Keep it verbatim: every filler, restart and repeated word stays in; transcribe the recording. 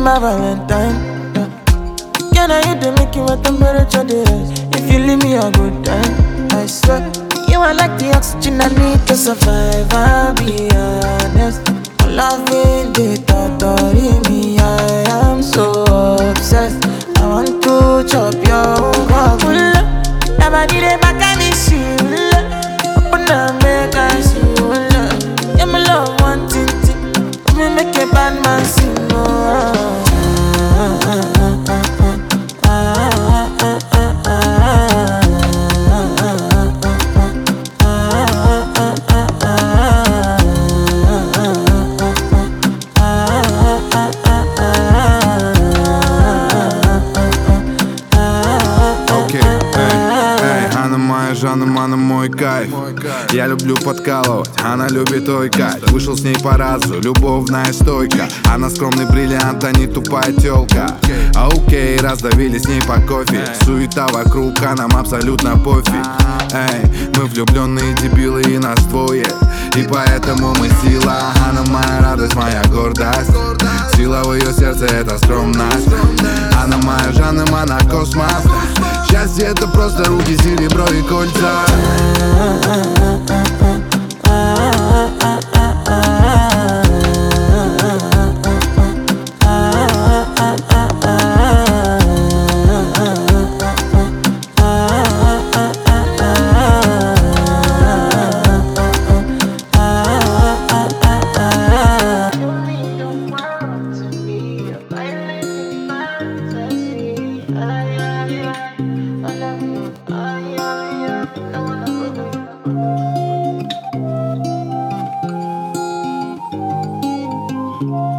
my Valentine. Yeah. Can I hit the make you a temperature dey rise? If you leave me a good time, I swear. You are like the oxygen I need to survive. I'll be honest. Loving the thought me, I am so obsessed. I want to chop your heart. Never did it back and it's you. Open up, make I see you. Yeah, my love, one thing. Me make a bad man sing. Жанна, она мой кайф. Я люблю подкалывать, она любит ой кайф. Вышел с ней по разу, любовная стойка. Она скромный бриллиант, а не тупая тёлка. Окей, раздавили с ней по кофе. Суета вокруг, а нам абсолютно пофиг. Эй, мы влюбленные дебилы и нас двое. И поэтому мы сила. Она моя радость, моя гордость. Сила в ее сердце — это скромность. Она моя Жанна, она космос. Счастье — это просто руки, серебро и кольца. I